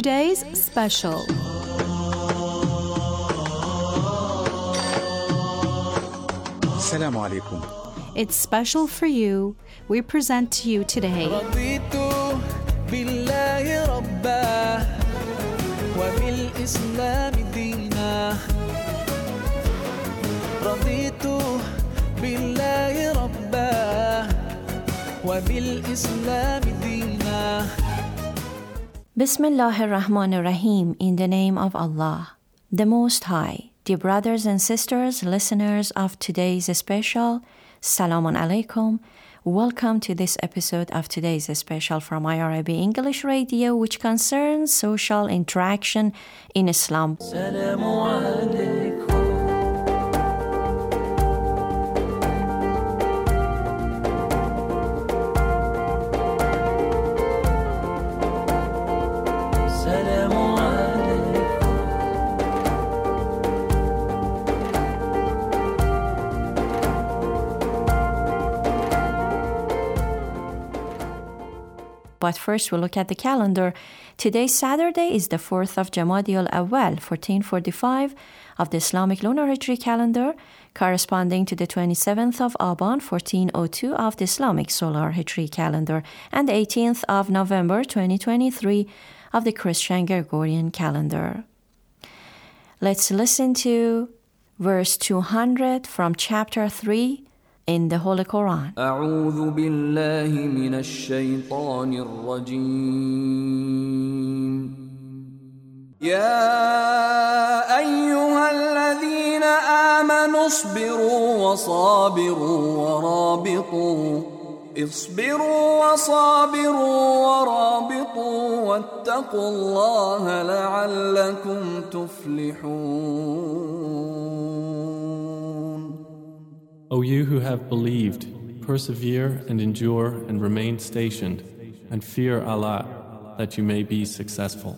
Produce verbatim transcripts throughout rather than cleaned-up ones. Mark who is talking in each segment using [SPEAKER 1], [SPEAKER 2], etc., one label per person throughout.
[SPEAKER 1] today's special.
[SPEAKER 2] Assalamu alaikum.
[SPEAKER 1] It's special for you. We present to you today
[SPEAKER 3] رضيت بالله ربا وبالإسلام دينا رضيت بالله ربا وبالإسلام دينا
[SPEAKER 4] Bismillah ar-Rahman ar-Rahim, in the name of Allah, the Most High. Dear brothers and sisters, listeners of today's special, Salamun Alaikum. Welcome to this episode of today's special from I R I B English Radio, which concerns social interaction in Islam.
[SPEAKER 3] سلام عليكم سلام عليكم
[SPEAKER 4] But first, we'll look at the calendar. Today, Saturday, is the fourth of Jamadi al-Awwal, fourteen forty-five of the Islamic lunar Hijri calendar, corresponding to the twenty-seventh of Aban, fourteen oh two of the Islamic solar Hijri calendar, and the eighteenth of November, twenty twenty-three of the Christian Gregorian calendar. Let's listen to verse two hundred from chapter three in the Holy Quran.
[SPEAKER 3] أعوذ بالله من الشيطان الرجيم يا أيها الذين آمنوا اصبروا وصابروا ورابطوا اصبروا وصابروا ورابطوا واتقوا الله لعلكم تفلحون.
[SPEAKER 5] O you who have believed, persevere and endure and remain stationed, and fear Allah, that you may be successful.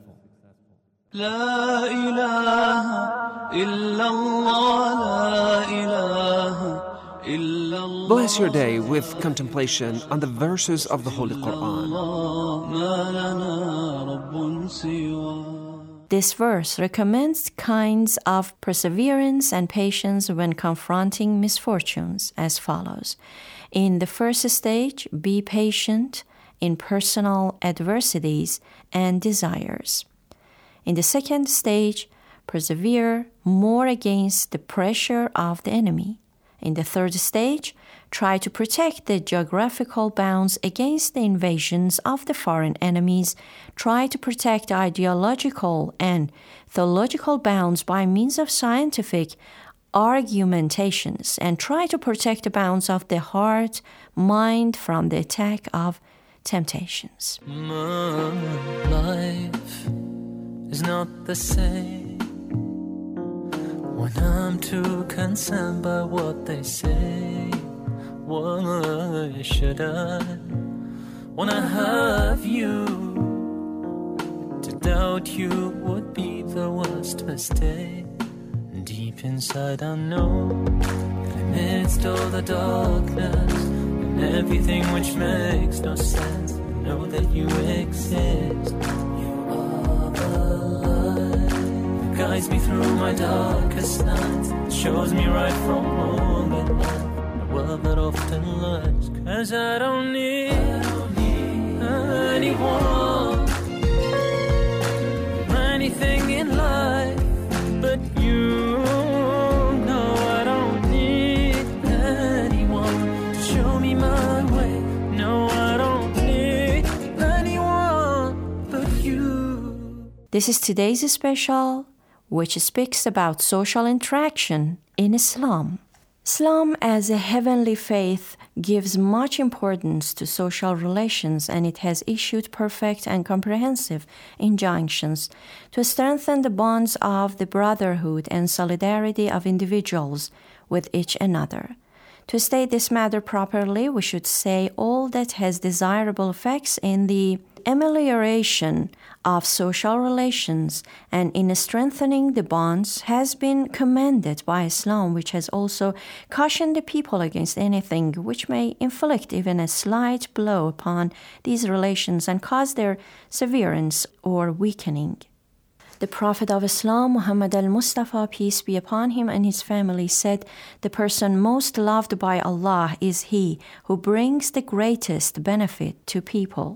[SPEAKER 3] لا إله إلا الله لا إله إلا الله
[SPEAKER 6] Bless your day with contemplation on the verses of the Holy Quran.
[SPEAKER 3] ما لنا رب سواه.
[SPEAKER 4] This verse recommends kinds of perseverance and patience when confronting misfortunes as follows. In the first stage, be patient in personal adversities and desires. In the second stage, persevere more against the pressure of the enemy. In the third stage, try to protect the geographical bounds against the invasions of the foreign enemies. Try to protect ideological and theological bounds by means of scientific argumentations, and try to protect the bounds of the heart, mind from the attack of temptations.
[SPEAKER 3] My life is not the same when I'm too concerned by what they say. Why should I wanna have you? To doubt you would be the worst mistake. Deep inside I know that amidst all the darkness and everything which makes no sense, I know that you exist. You are the light that guides me through my darkest nights, shows me right from wrong at night. World that often lies, 'cause I don't need, I don't need anyone, anything in life but you. No, I don't need anyone to show me my way. No, I don't need anyone but you.
[SPEAKER 4] This is today's special, which speaks about social interaction in Islam. Islam, as a heavenly faith, gives much importance to social relations, and it has issued perfect and comprehensive injunctions to strengthen the bonds of the brotherhood and solidarity of individuals with each another. To state this matter properly, we should say all that has desirable effects in the amelioration of social relations and in strengthening the bonds has been commended by Islam, which has also cautioned the people against anything which may inflict even a slight blow upon these relations and cause their severance or weakening. The Prophet of Islam, Muhammad al-Mustafa, peace be upon him, and his family said, "The person most loved by Allah is he who brings the greatest benefit to people."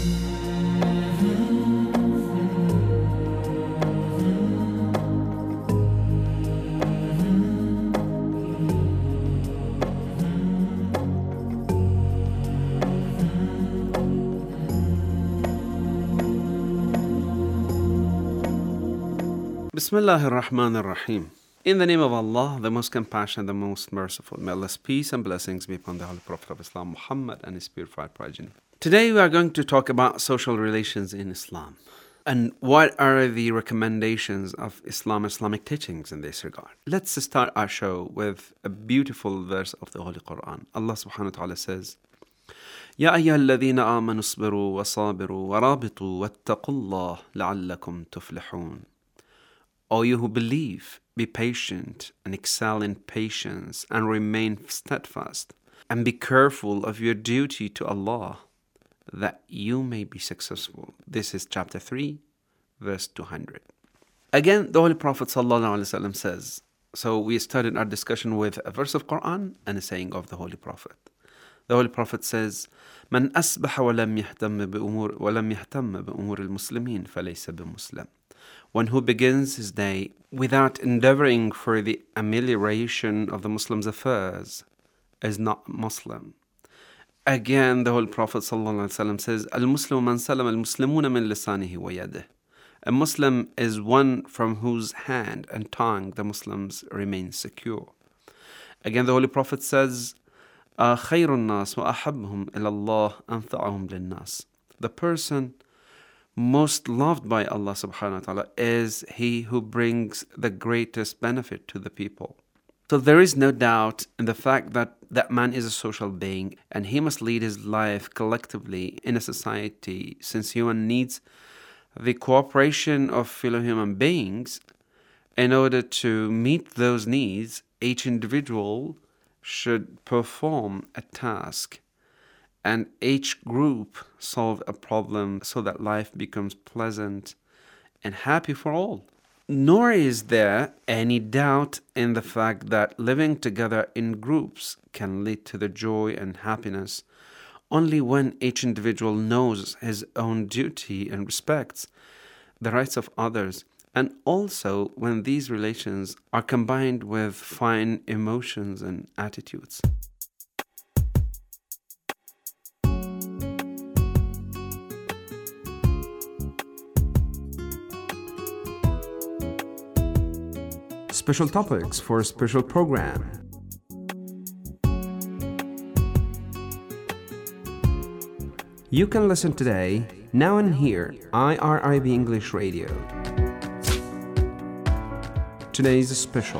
[SPEAKER 7] Bismillah ar-Rahman ar-Rahim. In the name of Allah, the most compassionate, the most merciful. May Allah's peace and blessings be upon the Holy Prophet of Islam, Muhammad, and his purified progeny. Today we are going to talk about social relations in Islam. And what are the recommendations of Islam, Islamic teachings in this regard? Let's start our show with a beautiful verse of the Holy Quran. Allah subhanahu wa ta'ala says, يا أيها الذين آمنوا اصبروا وصابروا ورابطوا واتقوا الله لعلكم تفلحون. O you who believe, be patient and excel in patience and remain steadfast, and be careful of your duty to Allah, that you may be successful. This is chapter three, verse two hundred. Again, the Holy Prophet ﷺ says, so we started our discussion with a verse of Quran and a saying of the Holy Prophet. The Holy Prophet says, من أصبح ولم يهتم بأمور ولم يهتم بأمور المسلمين فليس بمسلم. One who begins his day without endeavoring for the amelioration of the Muslims' affairs is not Muslim. Again, the Holy Prophet ﷺ says, Al-Muslim man salam al-Muslimuna min lisanihi wa yadihi. A Muslim is one from whose hand and tongue the Muslims remain secure. Again, the Holy Prophet says, خير الناس وأحبهم إلى الله أنفعهم للناس. The person most loved by Allah subhanahu wa ta'ala is he who brings the greatest benefit to the people. So there is no doubt in the fact that that man is a social being and he must lead his life collectively in a society, since human needs the cooperation of fellow human beings. In order to meet those needs, each individual should perform a task and each group solve a problem so that life becomes pleasant and happy for all. Nor is there any doubt in the fact that living together in groups can lead to the joy and happiness only when each individual knows his own duty and respects the rights of others, and also when these relations are combined with fine emotions and attitudes.
[SPEAKER 6] Special topics for a special program. You can listen today, now and here, I R I B English Radio. Today's special.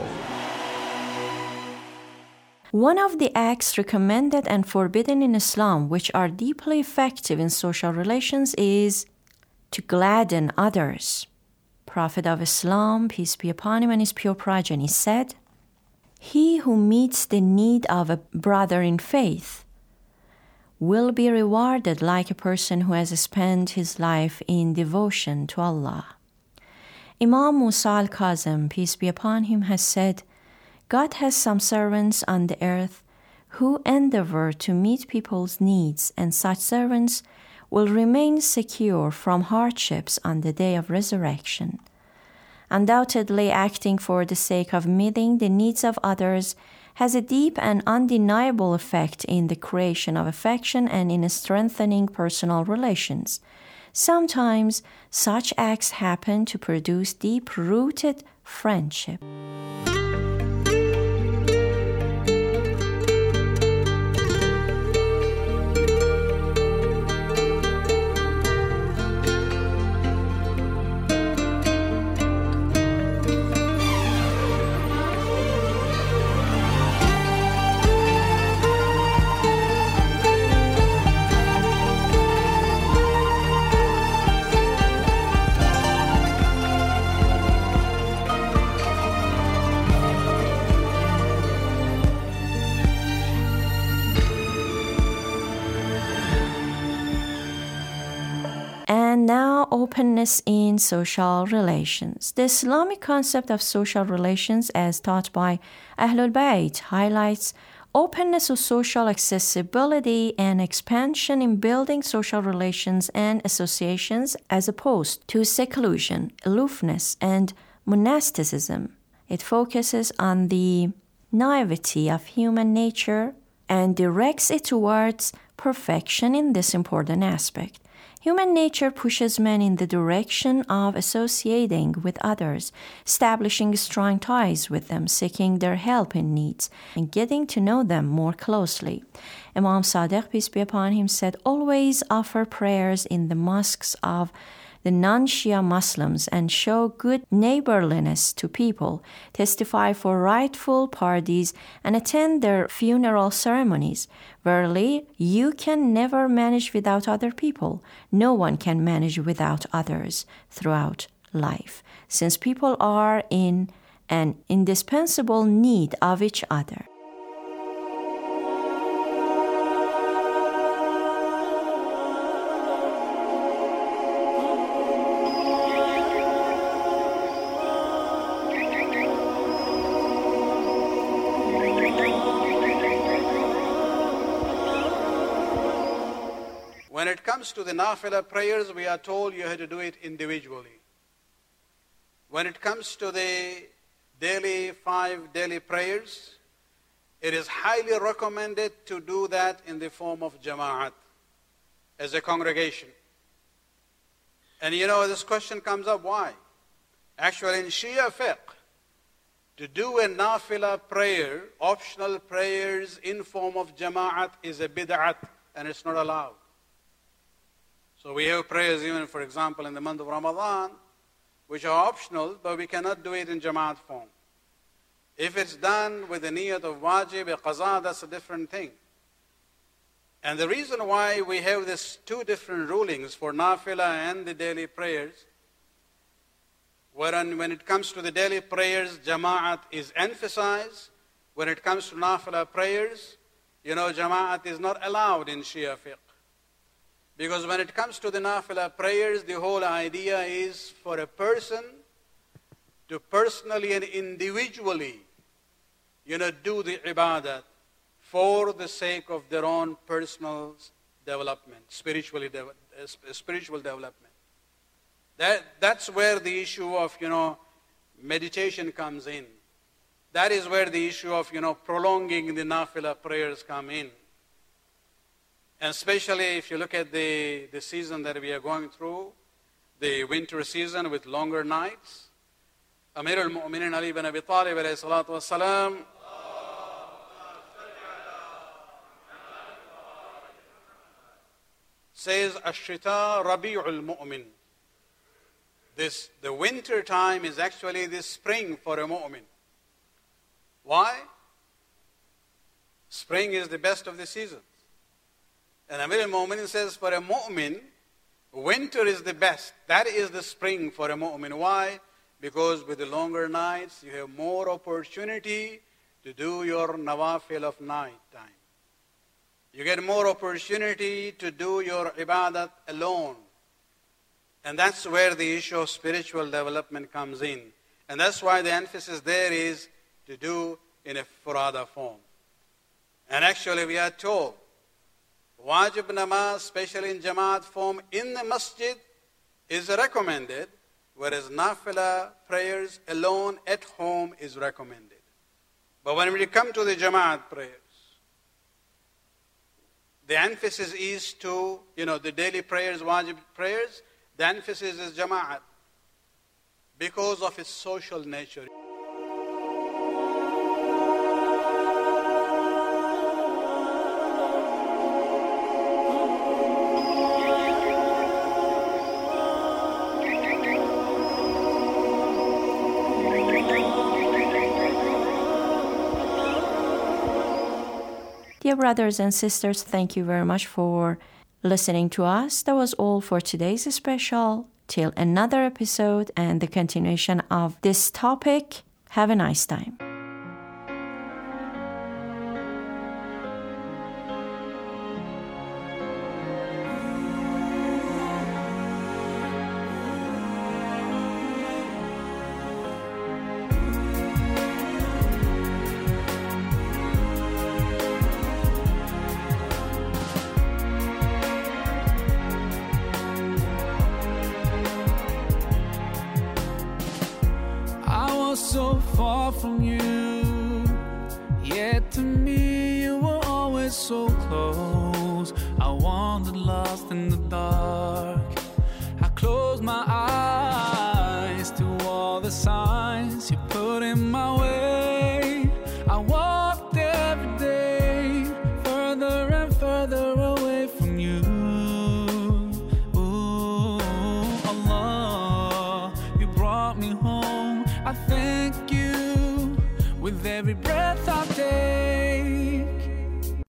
[SPEAKER 4] One of the acts recommended and forbidden in Islam, which are deeply effective in social relations, is to gladden others. Prophet of Islam, peace be upon him, and his pure progeny said, "He who meets the need of a brother in faith will be rewarded like a person who has spent his life in devotion to Allah." Imam Musa al-Kazim, peace be upon him, has said, "God has some servants on the earth who endeavor to meet people's needs, and such servants will remain secure from hardships on the day of resurrection. Undoubtedly, acting for the sake of meeting the needs of others has a deep and undeniable effect in the creation of affection and in strengthening personal relations. Sometimes such acts happen to produce deep-rooted friendship." now, openness in social relations. The Islamic concept of social relations as taught by Ahlul Bayt highlights openness of social accessibility and expansion in building social relations and associations as opposed to seclusion, aloofness, and monasticism. It focuses on the naivety of human nature and directs it towards perfection in this important aspect. Human nature pushes men in the direction of associating with others, establishing strong ties with them, seeking their help in needs, and getting to know them more closely. Imam Sadiq, peace be upon him, said, always offer prayers in the mosques of the non-Shia Muslims and show good neighborliness to people, testify for rightful parties, and attend their funeral ceremonies. Verily, you can never manage without other people. No one can manage without others throughout life, since people are in an indispensable need of each other.
[SPEAKER 2] When it comes to the nafilah prayers, we are told you have to do it individually. When it comes to the daily, five daily prayers, it is highly recommended to do that in the form of jama'at, as a congregation. And you know, this question comes up, why? Actually, in Shia fiqh, to do a nafilah prayer, optional prayers in form of jama'at is a bid'at, and it's not allowed. So we have prayers even, for example, in the month of Ramadan, which are optional, but we cannot do it in Jama'at form. If it's done with the niyat of wajib, qaza, that's a different thing. And the reason why we have these two different rulings for nafilah and the daily prayers, wherein when it comes to the daily prayers, Jama'at is emphasized. When it comes to nafilah prayers, you know, Jama'at is not allowed in Shia fiqh. Because when it comes to the nafilah prayers, the whole idea is for a person to personally and individually, you know, do the ibadat for the sake of their own personal development, spiritually de- spiritual development. That, that's where the issue of, you know, meditation comes in. That is where the issue of, you know, prolonging the nafilah prayers come in. And especially if you look at the, the season that we are going through, the winter season with longer nights, Amir al-Mu'minin Ali ibn Abi Talib alayhi salatu wassalam, says, Ash-shita rabi'ul mu'min. This, the winter time is actually the spring for a mu'min. Why? Spring is the best of the seasons. And Amir al-Mu'minin says, for a mu'min, winter is the best. That is the spring for a mu'min. Why? Because with the longer nights, you have more opportunity to do your nawafil of night time. You get more opportunity to do your ibadat alone. And that's where the issue of spiritual development comes in. And that's why the emphasis there is to do in a furada form. And actually we are told, wajib namaz, especially in Jamaat form, in the masjid is recommended, whereas nafilah prayers alone at home is recommended. But when we come to the Jamaat prayers, the emphasis is to, you know, the daily prayers, wajib prayers, the emphasis is Jamaat because of its social nature.
[SPEAKER 4] Dear brothers and sisters, thank you very much for listening to us. That was all for today's special. Till another episode and the continuation of this topic, have a nice time.
[SPEAKER 3] from you.